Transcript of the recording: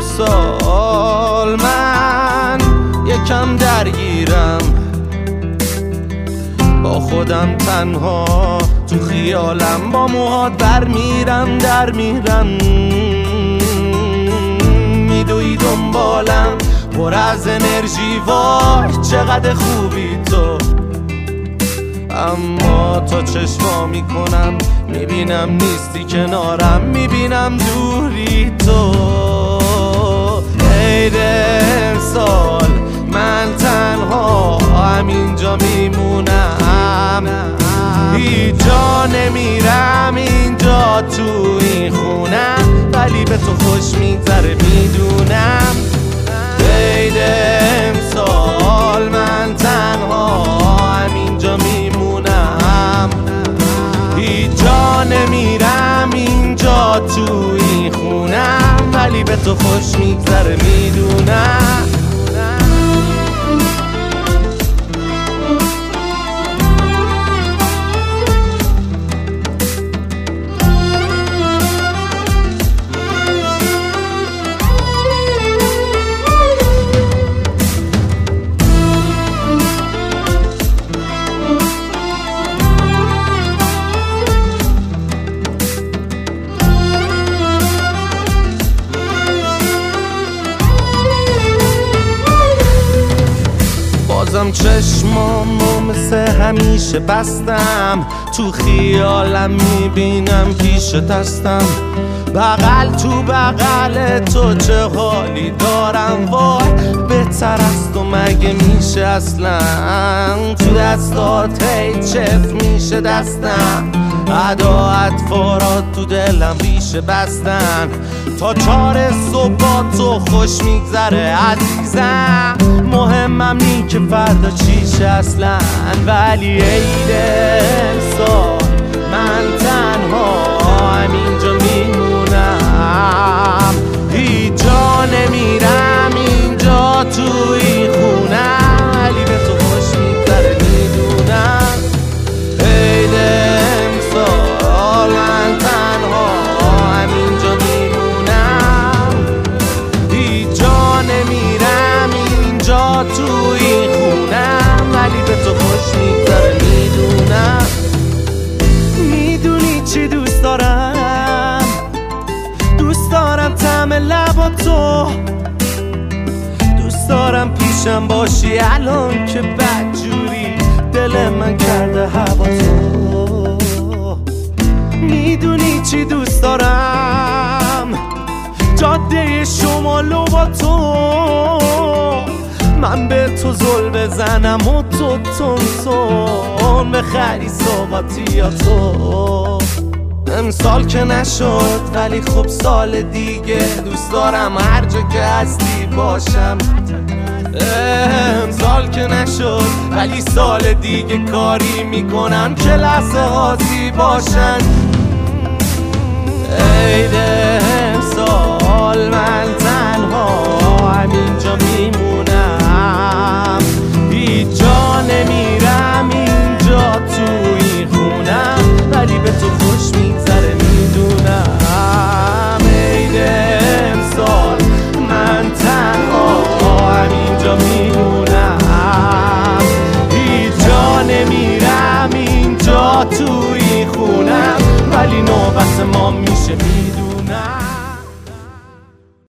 امسال من یکم درگیرم، با خودم تنها تو خیالم، با موهات برمیرم در میرم، میدوی دنبالم پر از انرژی، وای چقدر خوبی تو. اما تا چشما میکنم میبینم نیستی کنارم، میبینم دوری تو. عید امسال من تنها همینجا میمونم، هیچ جا نمیرم اینجا تو این خونم، ولی به تو خوش میگذره میدونم. عید امسال من تنها همینجا میمونم، هیچ جا نمیرم اینجا تو این خونم، ولی به تو خوش میگذره میدونم. بازم چشمامو مثل همیشه بستم، تو خیالم میبینم پیش دستم، بغل تو بغل تو چه حالی دارم، وای بهتر از تو مگه میشه اصلا، تو دستات هی چف میشه دستم، ادا اطفارات تو دلم ریشه بستن، تا 4 صبح با تو خوش میگذره عزیزم، مهمم نی که فردا چیشه اصلا، ولی عید امسال من تنها همینجا میمونم، هیچ جا نمیرم اینجا تو این خونم، ولی به تو خوش میگذره میدونم. عید امسال من تنها همینجا میمونم، هیچ جا نمیرم اینجا تو این خونم، ولی به تو خوش میگذره میدونم. میدونی چی دوست دارم؟ دوست دارم طعم لبا تو، دوست دارم پیشم باشی الان که بدجوری دل من کرده هوا تو. میدونی چی دوست دارم؟ جاده شمالو با تو، من به تو زل بزنم و تو تون بخری سوغاتیاتو. امسال که نشد ولی خب سال دیگه دوست دارم هر جا که هستی باشم. امسال که نشد ولی سال دیگه کاری میکنم که لحظه هاتی باشن.